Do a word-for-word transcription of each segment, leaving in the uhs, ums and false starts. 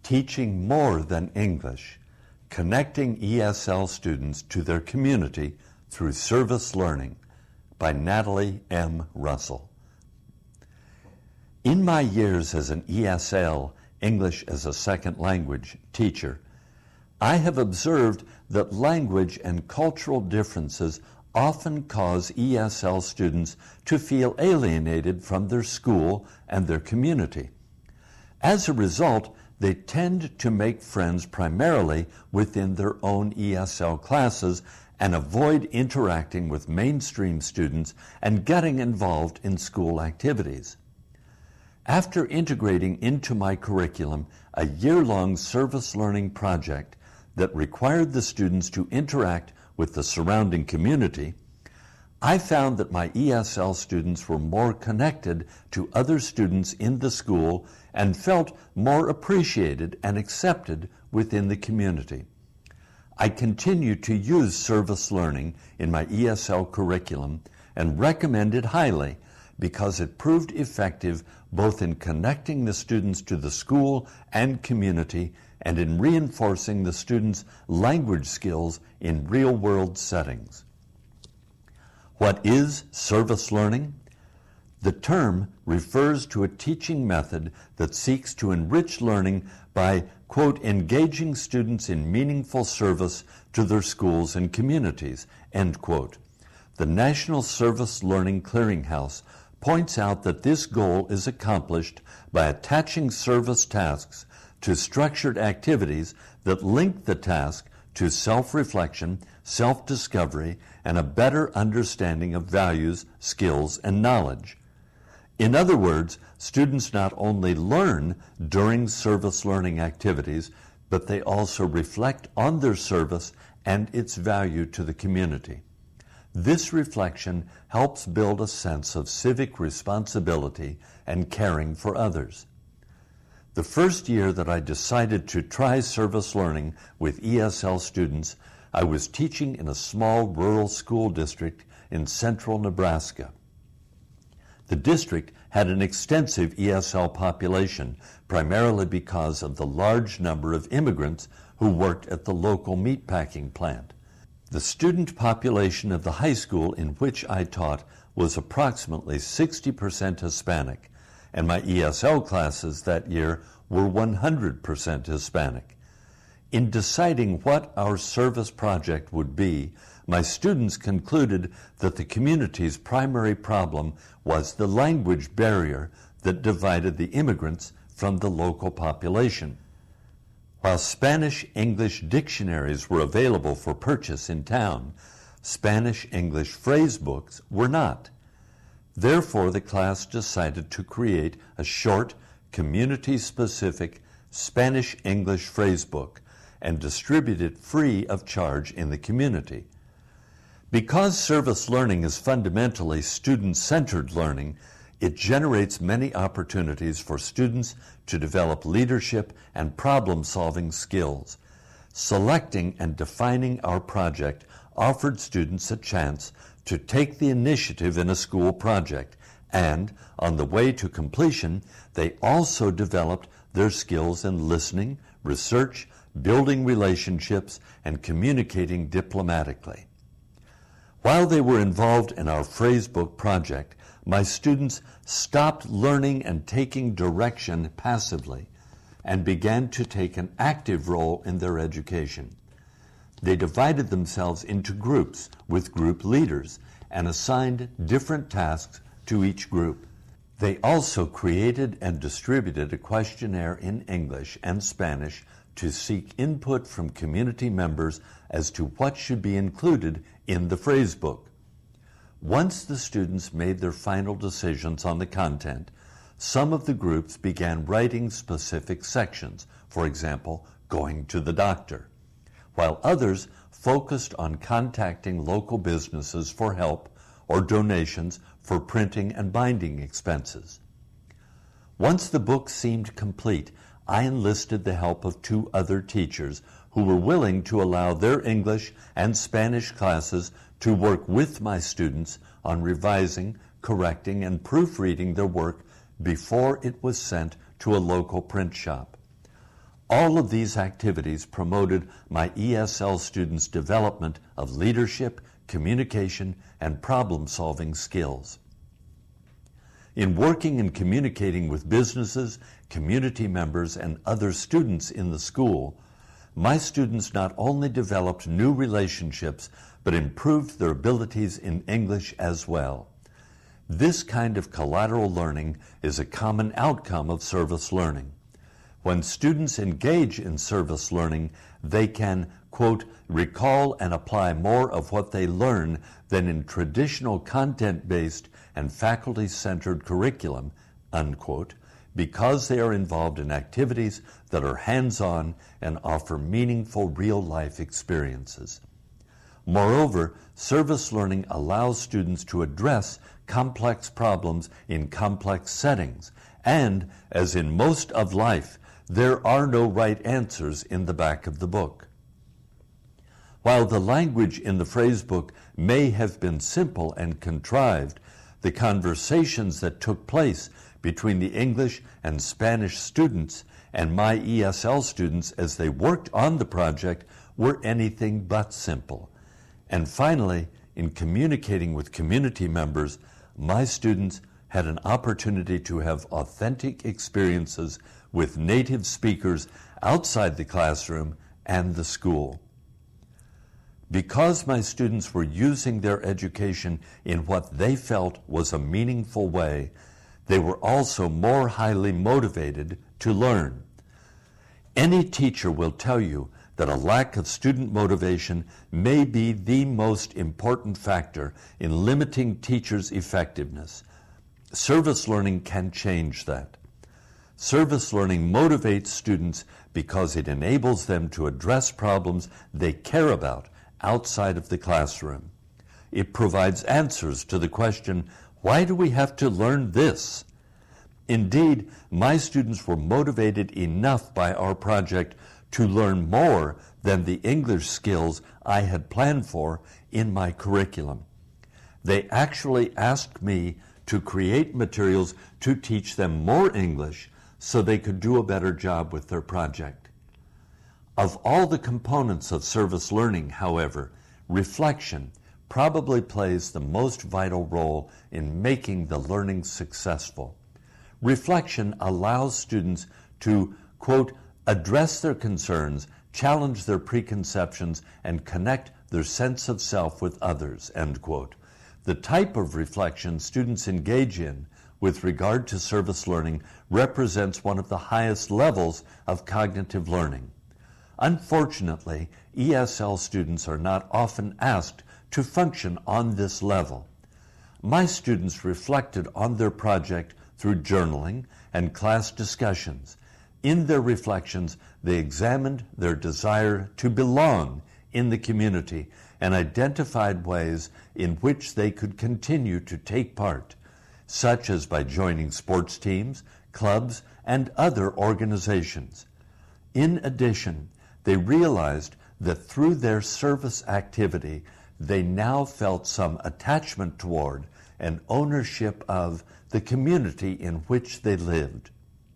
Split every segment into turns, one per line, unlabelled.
Teaching More Than English, Connecting E S L Students to Their Community Through Service Learning by Natalie M. Russell. In my years as an E S L, English as a Second Language, teacher, I have observed that language and cultural differences often cause E S L students to feel alienated from their school and their community. As a result, they tend to make friends primarily within their own E S L classes and avoid interacting with mainstream students and getting involved in school activities. After integrating into my curriculum a year-long service learning project that required the students to interact with the surrounding community, I found that my E S L students were more connected to other students in the school and felt more appreciated and accepted within the community. I continue to use service learning in my E S L curriculum and recommend it highly because it proved effective both in connecting the students to the school and community and in reinforcing the students' language skills in real-world settings. What is service learning? The term refers to a teaching method that seeks to enrich learning by, quote, engaging students in meaningful service to their schools and communities, end quote. The National Service Learning Clearinghouse points out that this goal is accomplished by attaching service tasks to structured activities that link the task to self-reflection, self-discovery, and a better understanding of values, skills, and knowledge. In other words, students not only learn during service learning activities, but they also reflect on their service and its value to the community. This reflection helps build a sense of civic responsibility and caring for others. The first year that I decided to try service learning with E S L students, I was teaching in a small rural school district in central Nebraska. The district had an extensive E S L population, primarily because of the large number of immigrants who worked at the local meatpacking plant. The student population of the high school in which I taught was approximately sixty percent Hispanic, and my E S L classes that year were one hundred percent Hispanic. In deciding what our service project would be, my students concluded that the community's primary problem was the language barrier that divided the immigrants from the local population. While Spanish-English dictionaries were available for purchase in town, Spanish-English phrase books were not. Therefore, the class decided to create a short, community-specific Spanish-English phrase book and distribute it free of charge in the community. Because service learning is fundamentally student-centered learning, it generates many opportunities for students to develop leadership and problem-solving skills. Selecting and defining our project offered students a chance to take the initiative in a school project, and on the way to completion, they also developed their skills in listening, research, building relationships, and communicating diplomatically. While they were involved in our phrasebook project, my students stopped learning and taking direction passively and began to take an active role in their education. They divided themselves into groups with group leaders and assigned different tasks to each group. They also created and distributed a questionnaire in English and Spanish to seek input from community members as to what should be included in the phrasebook. Once the students made their final decisions on the content, some of the groups began writing specific sections, for example, going to the doctor, while others focused on contacting local businesses for help or donations for printing and binding expenses. Once the book seemed complete, I enlisted the help of two other teachers who were willing to allow their English and Spanish classes to work with my students on revising, correcting, and proofreading their work before it was sent to a local print shop. All of these activities promoted my E S L students' development of leadership, communication, and problem-solving skills. In working and communicating with businesses, community members, and other students in the school, my students not only developed new relationships, but improved their abilities in English as well. This kind of collateral learning is a common outcome of service learning. When students engage in service learning, they can, quote, recall and apply more of what they learn than in traditional content-based and faculty-centered curriculum, unquote, because they are involved in activities that are hands-on and offer meaningful real-life experiences. Moreover, service learning allows students to address complex problems in complex settings, and, as in most of life, there are no right answers in the back of the book. While the language in the phrasebook may have been simple and contrived, the conversations that took place between the English and Spanish students and my E S L students as they worked on the project were anything but simple. And finally, in communicating with community members, my students had an opportunity to have authentic experiences with native speakers outside the classroom and the school. Because my students were using their education in what they felt was a meaningful way, they were also more highly motivated to learn. Any teacher will tell you that a lack of student motivation may be the most important factor in limiting teachers' effectiveness. Service learning can change that. Service learning motivates students because it enables them to address problems they care about outside of the classroom. It provides answers to the question, why do we have to learn this? Indeed, my students were motivated enough by our project to learn more than the English skills I had planned for in my curriculum. They actually asked me to create materials to teach them more English so they could do a better job with their project. Of all the components of service learning, however, reflection probably plays the most vital role in making the learning successful. Reflection allows students to, quote, address their concerns, challenge their preconceptions, and connect their sense of self with others, end quote. The type of reflection students engage in with regard to service learning represents one of the highest levels of cognitive learning. Unfortunately, E S L students are not often asked to function on this level. My students reflected on their project through journaling and class discussions. In their reflections, they examined their desire to belong in the community and identified ways in which they could continue to take part, such as by joining sports teams, clubs, and other organizations. In addition, they realized that through their service activity, they now felt some attachment toward and ownership of the community in which they lived.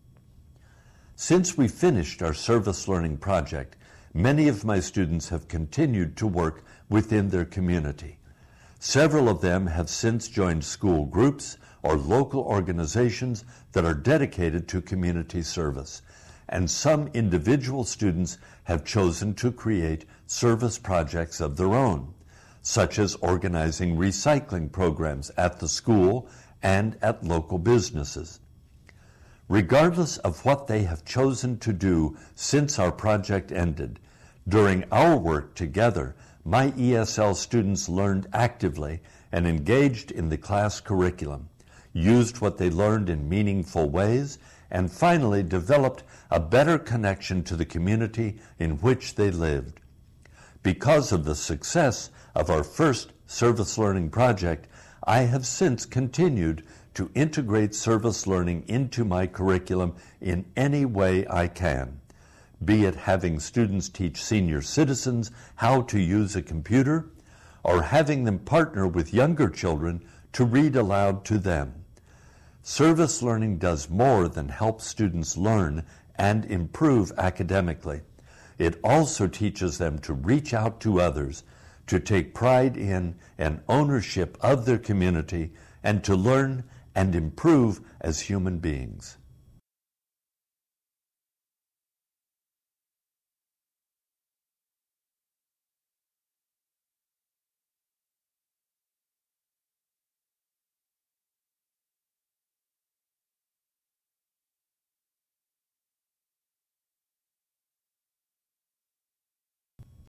Since we finished our service learning project, many of my students have continued to work within their community. Several of them have since joined school groups or local organizations that are dedicated to community service, and some individual students have chosen to create service projects of their own, such as organizing recycling programs at the school and at local businesses. Regardless of what they have chosen to do since our project ended, during our work together, my E S L students learned actively and engaged in the class curriculum, used what they learned in meaningful ways, and finally developed a better connection to the community in which they lived. Because of the success of our first service learning project, I have since continued to integrate service learning into my curriculum in any way I can, be it having students teach senior citizens how to use a computer, or having them partner with younger children to read aloud to them. Service learning does more than help students learn and improve academically. It also teaches them to reach out to others, to take pride in and ownership of their community, and to learn and improve as human beings.